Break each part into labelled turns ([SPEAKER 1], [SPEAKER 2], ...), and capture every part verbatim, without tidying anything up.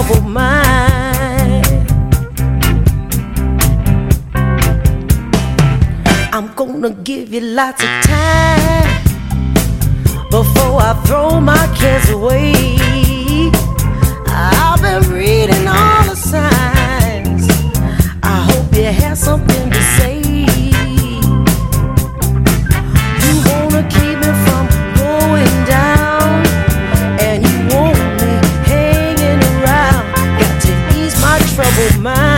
[SPEAKER 1] troubled mind. I'm gonna give you lots of time before I throw my cares away. I've been reading all the signs. I hope you have something to say. You wanna keep me from going down, and you want me hanging around. Got to ease my troubled mind.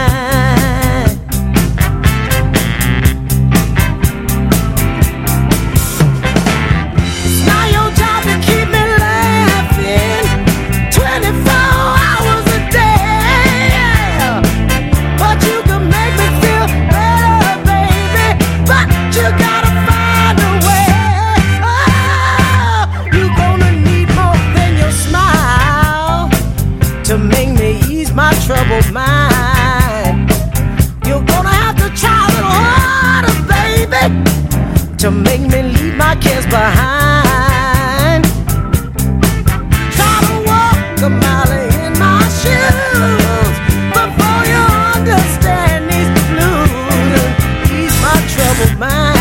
[SPEAKER 1] Troubled mind. You're gonna have to try a little harder, baby, to make me leave my cares behind. Try to walk a mile in my shoes before you understand these blues and ease my troubled mind.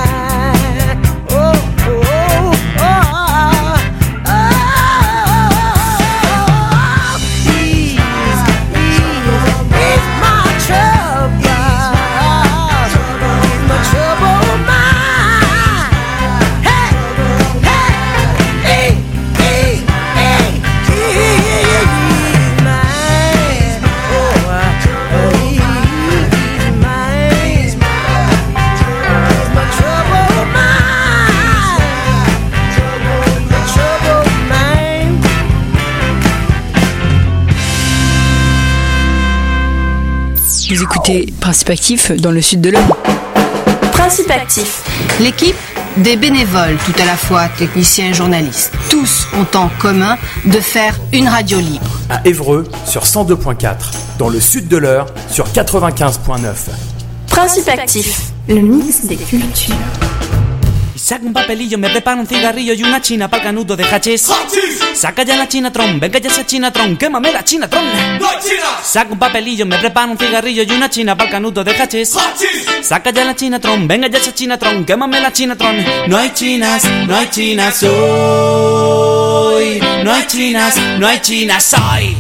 [SPEAKER 2] Vous écoutez Principe Actif dans le sud de l'Homme.
[SPEAKER 3] Principe Actif.
[SPEAKER 4] L'équipe des bénévoles, tout à la fois techniciens et journalistes. Tous ont en commun de faire une radio libre.
[SPEAKER 5] À Évreux sur cent deux virgule quatre, dans le sud de l'Eure sur quatre-vingt-quinze virgule neuf.
[SPEAKER 3] Principe Actif, le mix des cultures.
[SPEAKER 6] Saca un papelillo, me prepara un cigarrillo y una china pa'l canuto de hachís. Saca ya la chinatron, venga ya esa chinatron, quémame la chinatron.
[SPEAKER 7] ¡No hay chinas!
[SPEAKER 6] Saca un papelillo, me prepara un cigarrillo y una china pa'l canuto de hachís. Saca ya la chinatron, venga ya esa chinatron, quémame la chinatron. No hay chinas, no hay chinas hoy. No hay chinas, no hay chinas hoy.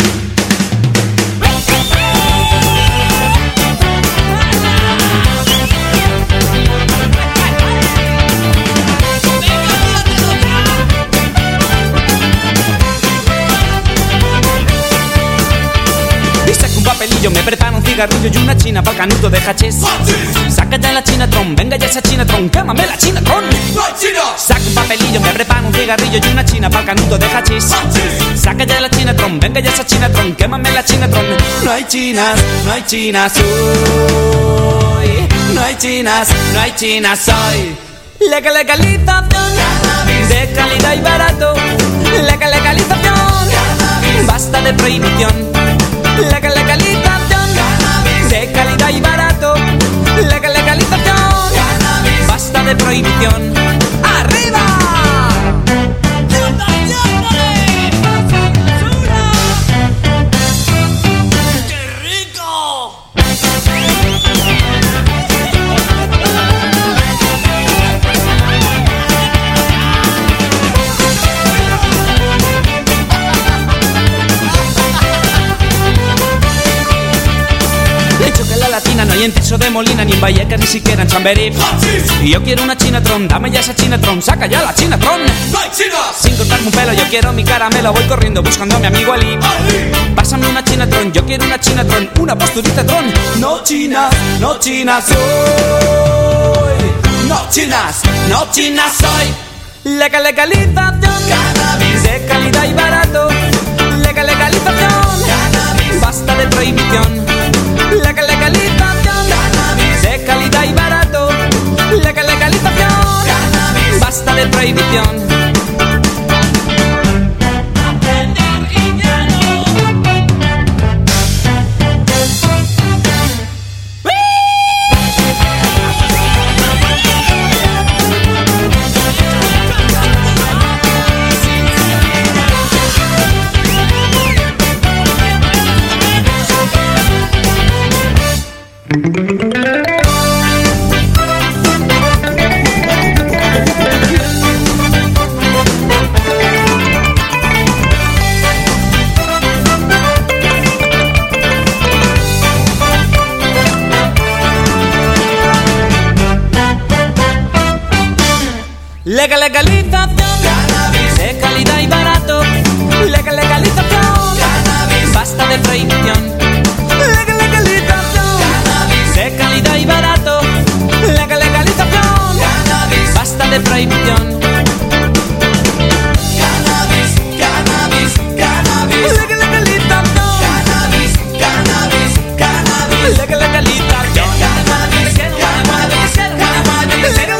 [SPEAKER 6] Yo me preparo un cigarrillo y una china pa'l canuto de hachís. Saca ya la chinatron, venga ya esa chinatron, quémame la chinatron. Saca un papelillo, me preparo un cigarrillo y una china pa'l canuto de hachís. Saca ya la chinatron, venga ya esa chinatron, quémame la chinatron. No hay chinas, no hay chinas hoy. No hay chinas, no hay chinas hoy. Legal legalización de calidad y barato. Legal legalización, basta de prohibición. Legal legalización de calidad y barato. Legal legalización, basta de prohibición. ¡Arriba! ¡Qué rico! No hay en Tiso de Molina, ni en Vallecas, ni siquiera en Chamberí. Y yo quiero una chinatron, dame ya esa chinatron, saca ya la chinatron.
[SPEAKER 7] ¡No hay chinas!
[SPEAKER 6] Sin cortarme un pelo, yo quiero mi caramelo, voy corriendo buscando a mi amigo Ali.
[SPEAKER 7] Ali.
[SPEAKER 6] Pásame una chinatron, yo quiero una chinatron, una posturita tron. No chinas, no chinas hoy. No chinas, no chinas hoy. Legal legalización, cannabis de calidad y barato. Legal legalización, cannabis, basta de prohibición. Legal legalización, cannabis de calidad y barato. Legal legalización, cannabis, basta de prohibición. Legal, legalización, cannabis, de calidad y barato. Legal, legalización, cannabis, basta de prohibición. Legal, legalización, cannabis, de calidad y barato. Legal, legalización, cannabis, basta de prohibición. Cannabis, cannabis, cannabis. Legal, legalización, cannabis, cannabis, cannabis. Legal, legalización, cannabis, cannabis, cannabis. Legal,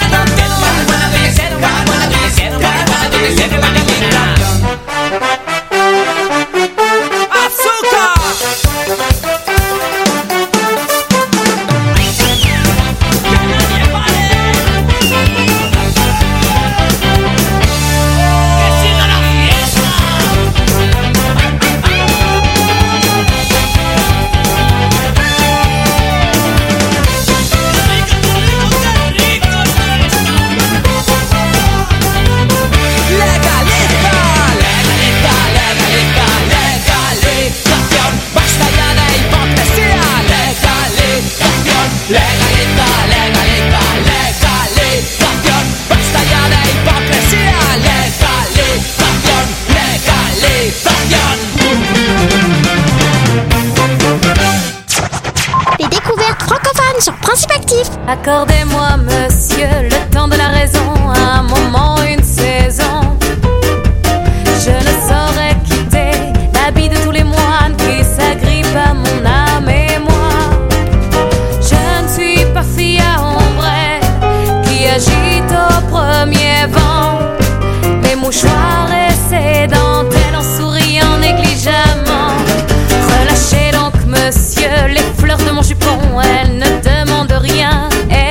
[SPEAKER 7] Accordez-moi, monsieur, le temps de la raison, un moment, une saison. Je ne saurais quitter l'habit de tous les moines qui s'agrippent à mon âme et moi. Je ne suis pas fille à ombrelle qui agite au premier vent. Mes mouchoirs et ses dentelles en souriant négligemment. Relâchez donc, monsieur, les fleurs de mon jupon, elles ne demandent rien.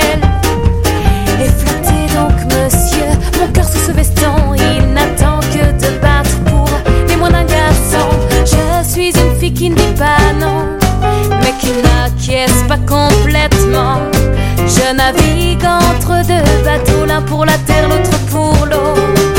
[SPEAKER 7] Qui ne dit pas non, mais qui n'acquiesce pas complètement. Je navigue entre deux bateaux, l'un pour la terre, l'autre pour l'eau.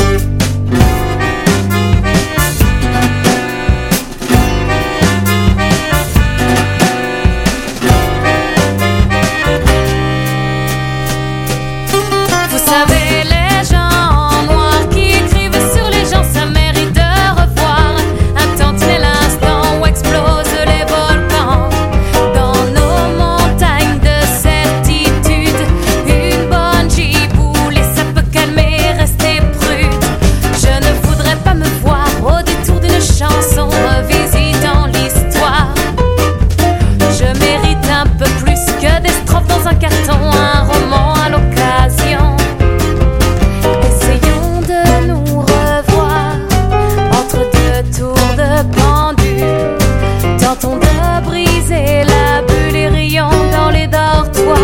[SPEAKER 7] Vous savez, les gens en noir qui écrivent sur les gens, ça mérite de revoir un tantinet l'instant. Explose les volcans dans nos montagnes de certitude. Une bonne giboule et ça peut calmer, rester prude. Je ne voudrais pas me voir au détour d'une chanson revisitant l'histoire. Je mérite un peu plus que des strophes dans un carton, un roman à l'occasion. Essayons de nous revoir entre deux tours de pendule. Tentons de briser la bulle et rions dans les dortoirs.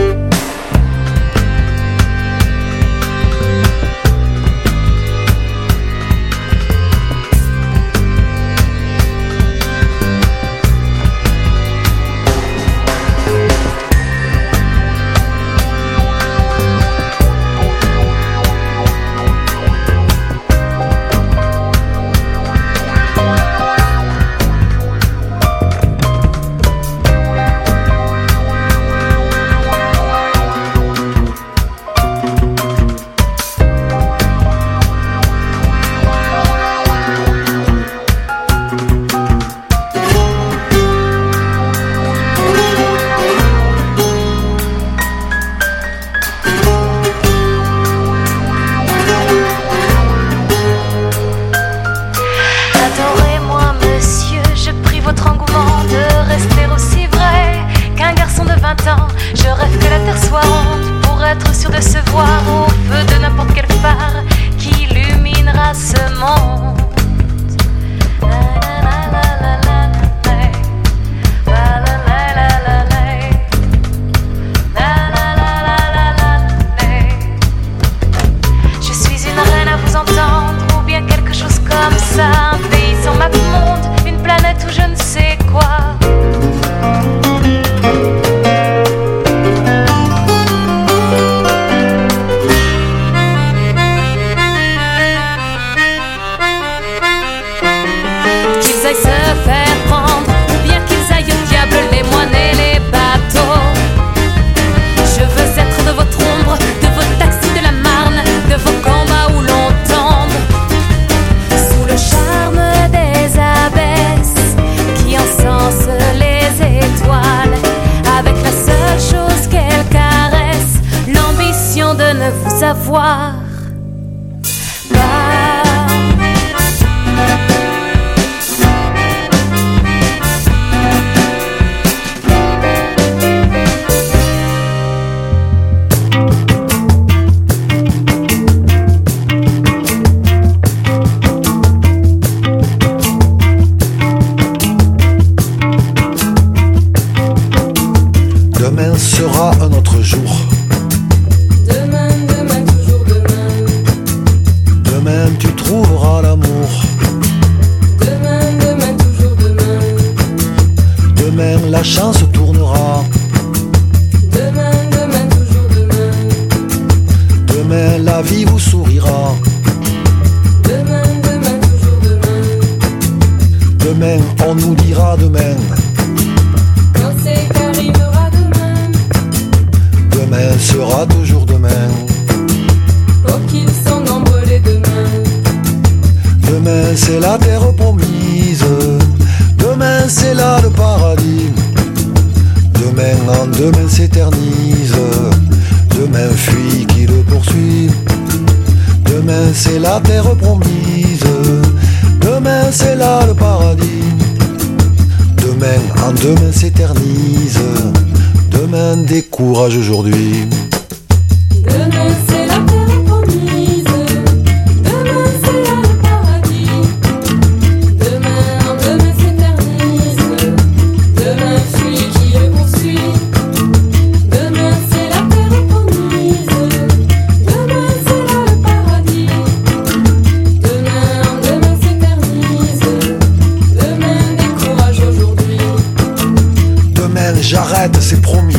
[SPEAKER 7] Je rêve que la terre soit ronde pour être sûr de se voir au feu de n'importe quel phare qui illuminera ce monde. Je suis une reine à vous entendre, ou bien quelque chose comme ça, un pays sans map monde, une planète où je ne sais quoi.
[SPEAKER 8] chance tournera.
[SPEAKER 7] Demain, demain, toujours demain.
[SPEAKER 8] Demain la vie vous sourira.
[SPEAKER 7] Demain, demain, toujours demain.
[SPEAKER 8] Demain on nous dira demain.
[SPEAKER 7] Quand c'est qu'arrivera demain.
[SPEAKER 8] Demain sera toujours demain.
[SPEAKER 7] Oh qu'ils sont nombreux les demain.
[SPEAKER 8] Demain c'est la terre promise. Demain c'est là le paradis. Demain en demain s'éternise. Demain fuit qui le poursuit. Demain c'est la terre promise. Demain c'est là le paradis. Demain en demain s'éternise. Demain décourage aujourd'hui.
[SPEAKER 7] Demain c'est la terre promise. Demain c'est là le paradis. Demain en demain s'éternise. Demain fuit qui le poursuit. Demain c'est la terre promise. Demain c'est là le paradis. Demain en demain s'éternise. Demain décourage aujourd'hui.
[SPEAKER 8] Demain j'arrête, c'est promis.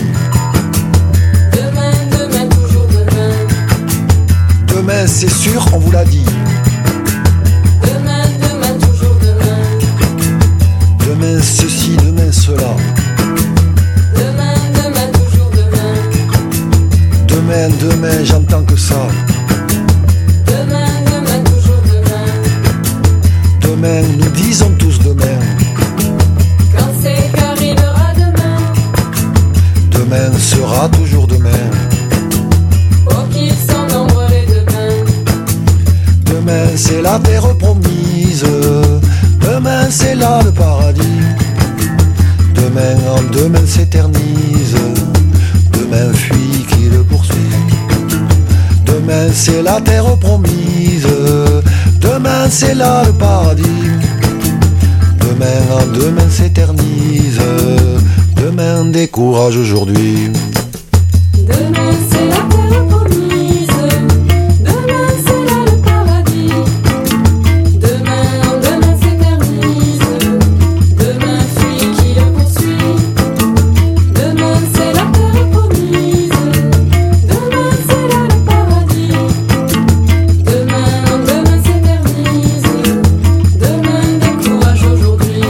[SPEAKER 7] Demain, demain, toujours demain.
[SPEAKER 8] Demain c'est sûr, on vous l'a dit.
[SPEAKER 7] Demain, demain, toujours demain.
[SPEAKER 8] Demain ceci, demain cela.
[SPEAKER 7] Demain, demain, toujours demain.
[SPEAKER 8] Demain, demain, j'entends que ça.
[SPEAKER 7] Demain, demain, toujours demain.
[SPEAKER 8] Demain, nous disons tous demain.
[SPEAKER 7] Quand c'est qu'arrivera demain.
[SPEAKER 8] Demain sera toujours demain.
[SPEAKER 7] Oh qu'ils sont nombreux les demain.
[SPEAKER 8] Demain c'est la terre promise. Demain c'est là le paradis. Demain en demain s'éternise. Demain fuit qui le poursuit. Demain c'est la terre promise. Demain c'est là le paradis. Demain en demain s'éternise. Demain décourage aujourd'hui.
[SPEAKER 7] Demain c'est la terre promise. Demain c'est là le paradis. Demain en demain s'éternise. Demain fuit qui le poursuit. Demain c'est la terre promise. Demain c'est là le paradis. Demain en demain s'éternise. Demain décourage aujourd'hui.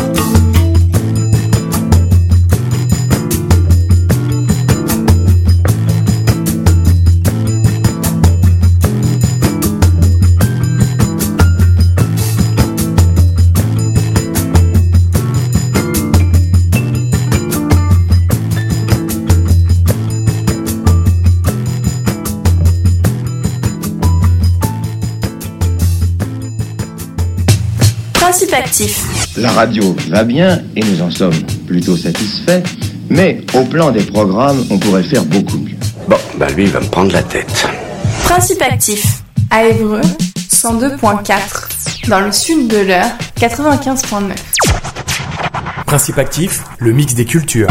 [SPEAKER 3] Principe actif.
[SPEAKER 9] La radio va bien et nous en sommes plutôt satisfaits, mais au plan des programmes, on pourrait faire beaucoup mieux.
[SPEAKER 10] Bon, bah lui, il va me prendre la tête.
[SPEAKER 3] Principe actif.
[SPEAKER 11] À Évreux, cent deux virgule quatre. Dans le sud de l'Eure, quatre-vingt-quinze virgule neuf.
[SPEAKER 5] Principe actif, le mix des cultures.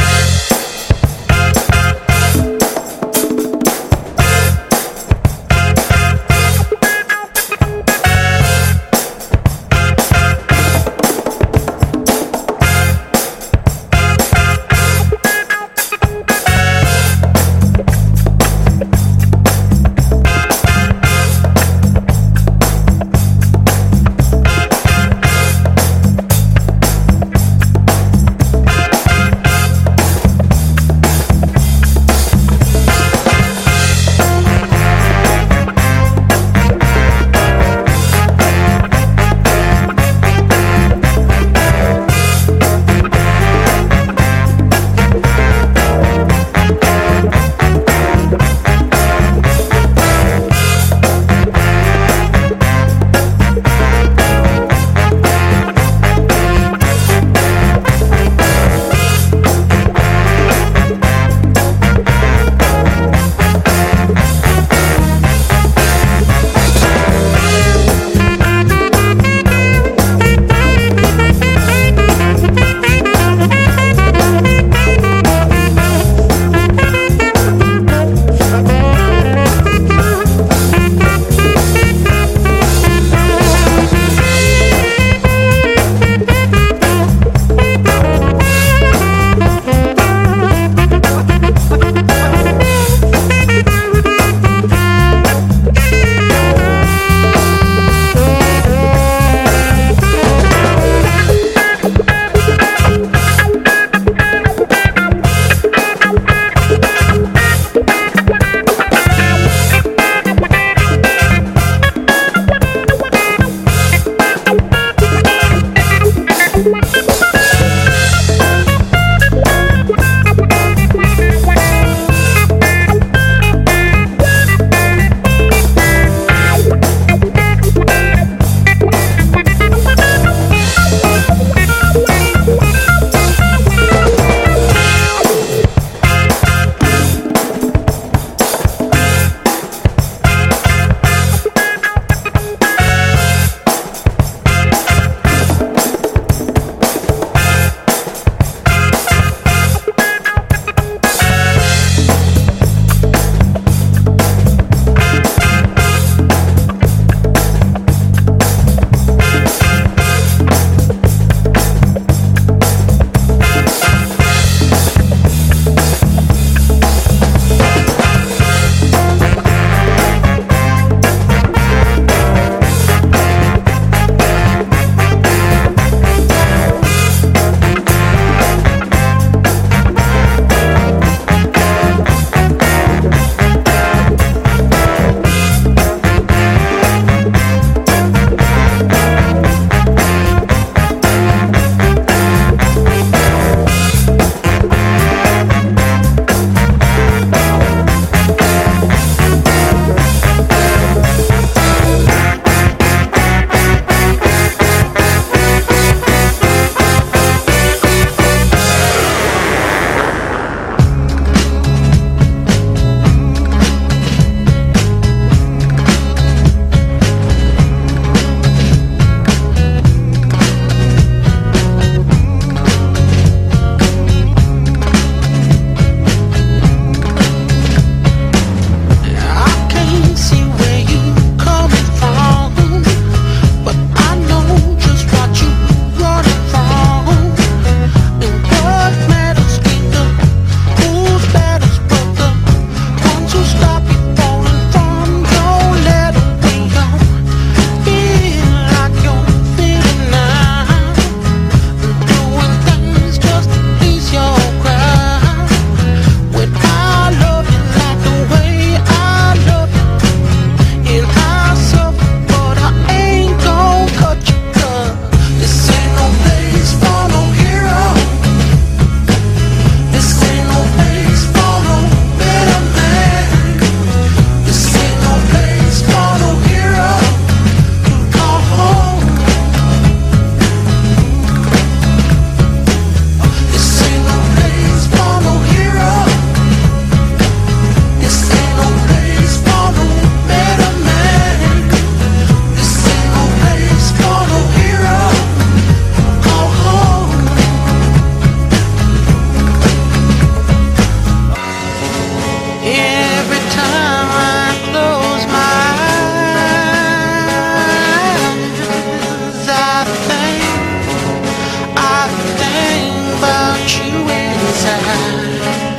[SPEAKER 12] side.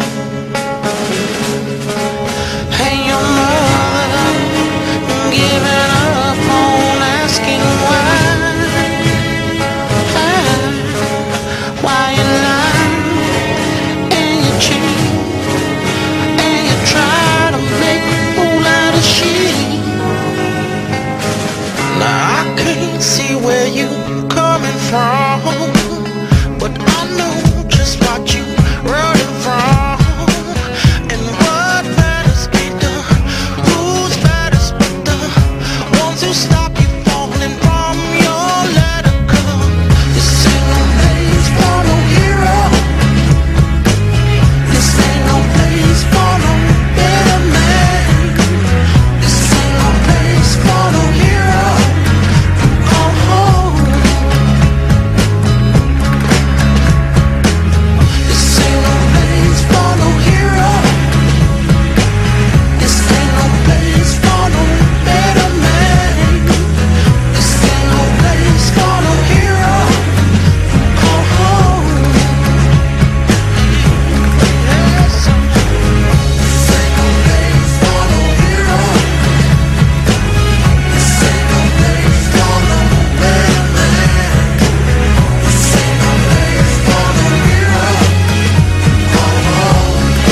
[SPEAKER 12] Hey, your mother giving up on asking why. Why you lie and you cheat and you try to make a fool out of she. Now I can't see where you coming from, but I know just what you running from. And what matters be done, who's matters but the ones who stop you falling from your ladder. Come, this ain't no place for no hero. This ain't no place for no better man. This ain't no place for no hero. Oh, oh. This ain't no place for no hero. This ain't no place for no better man. This ain't no place for no hero. Oh, oh. Yes. This ain't no place for no hero. This ain't no place for no better man. This ain't no place for no hero. Oh, oh.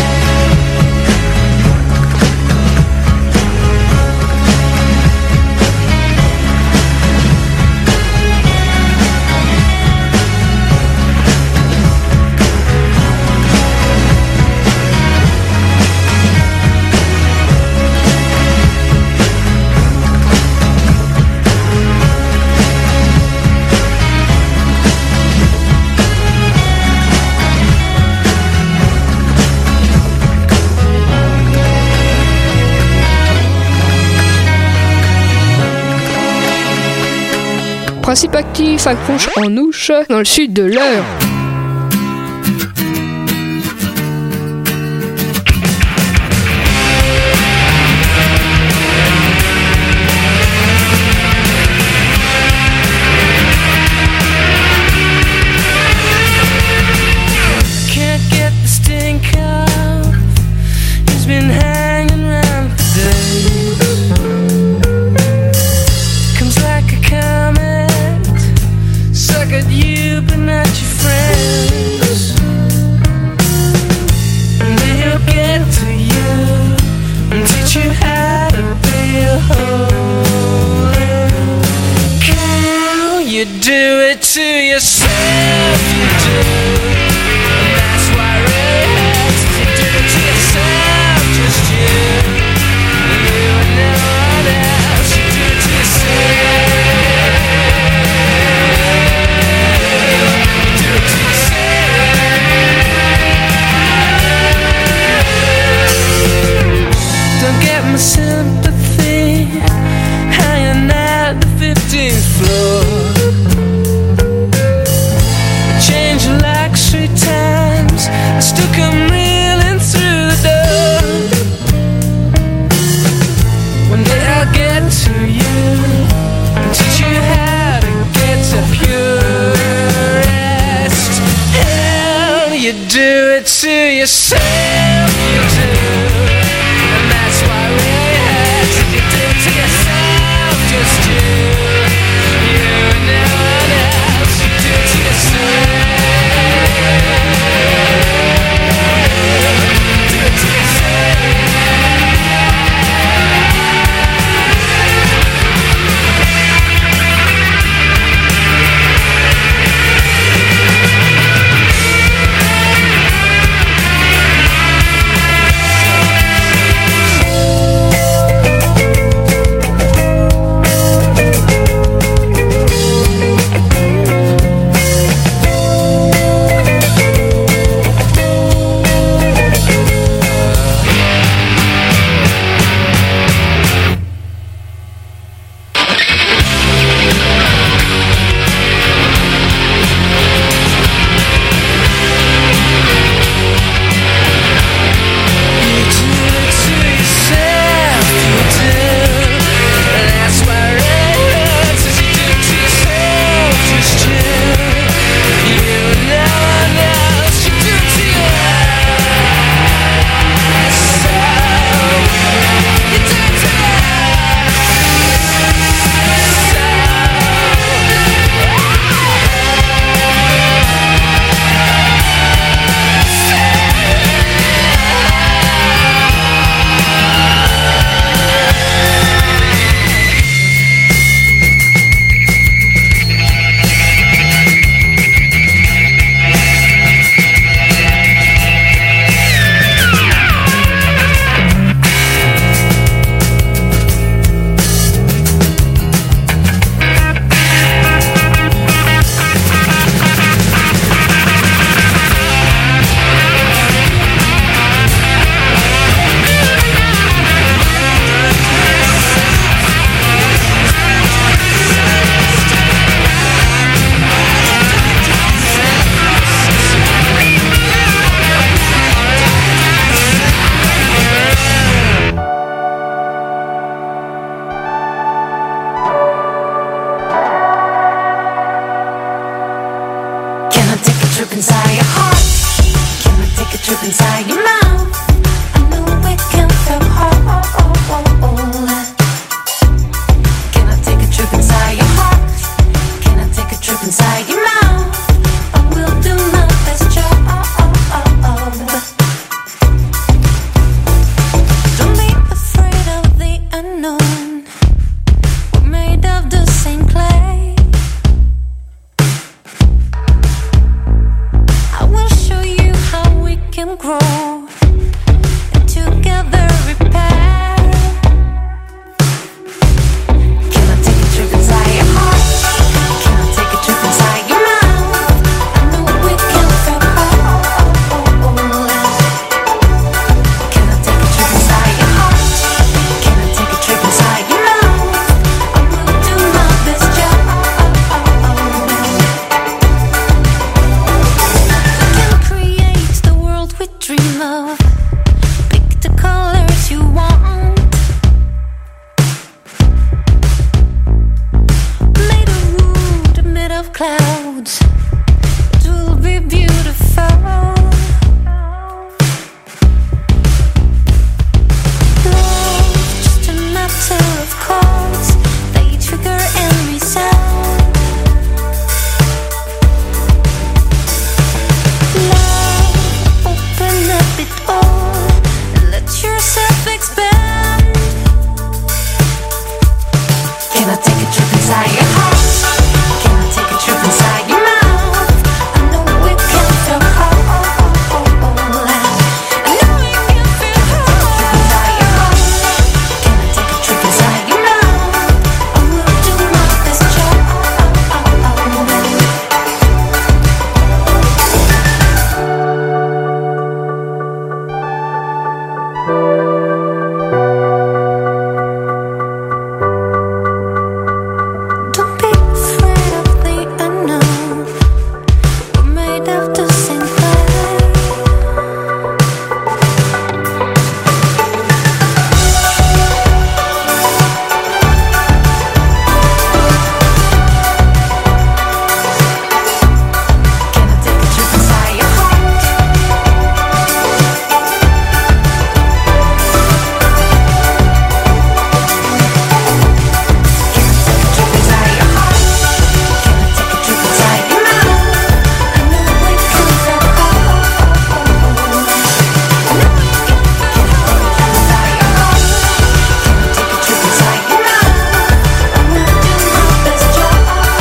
[SPEAKER 13] Principe actif accroche en ouche dans le sud de l'Eure.
[SPEAKER 12] Can't get the stink off. He's been hanging around for days. Comes like a comet, suck at you but not your friends. And then he'll get to you and teach you how to be a holy cow. You do it to yourself, you do. And that's why it hurts. You do it to yourself, just you. You and no one else. You do it to yourself. You do it to yourself. Don't get my sympathy hanging at the fifteenth floor. Change your locks three times, I still come reeling through the door. One day I'll get to you and teach you how to get to pure rest. Hell, you do it to yourself, you do. And that's why we hurt. You do it to yourself, just you. You and no one else. You do it to yourself. Do it to yourself.
[SPEAKER 14] trip inside your heart? Can I take a trip inside your mouth? I know we can feel whole. Can I take a trip inside your heart? Can I take a trip inside your mouth? I will do my best job. Don't be afraid of the unknown. We're made of the same clay. I will show you how we can grow and together repair. Can I take a trip inside your heart? Can I take a trip inside your mouth? I know we can feel whole. Can I take a trip inside your heart? Can I take a trip inside your mouth? I will do my best job. We can create the world we dream of. Pick the colors you want. Made of wood, made of clouds. It will be beautiful. Love, just a matter of course. They trigger and resound. Love, open up it all and let yourself expand. Can I take a trip inside your heart? Can I take a trip inside your mouth? I know we can feel whole. I know we can feel whole. Can I take a trip inside your mouth? I will do my best job. Don't be afraid of the unknown. We're made of the same clay. Can I take a trip inside your heart? Can I take a trip inside your heart? Can I take a trip inside your mouth? I know we can feel whole. I know we can feel whole. Inside your heart. Can I take a trip inside your mouth? I will do my best job.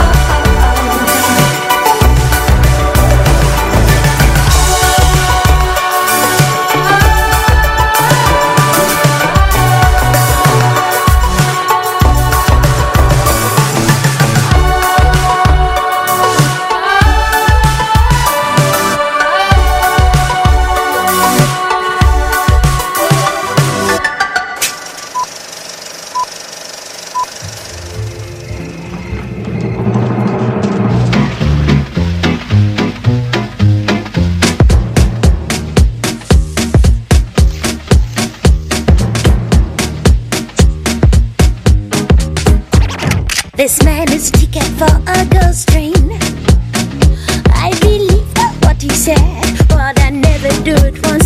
[SPEAKER 15] This man is a ticket for a ghost train. I believe what he said, but I never do it once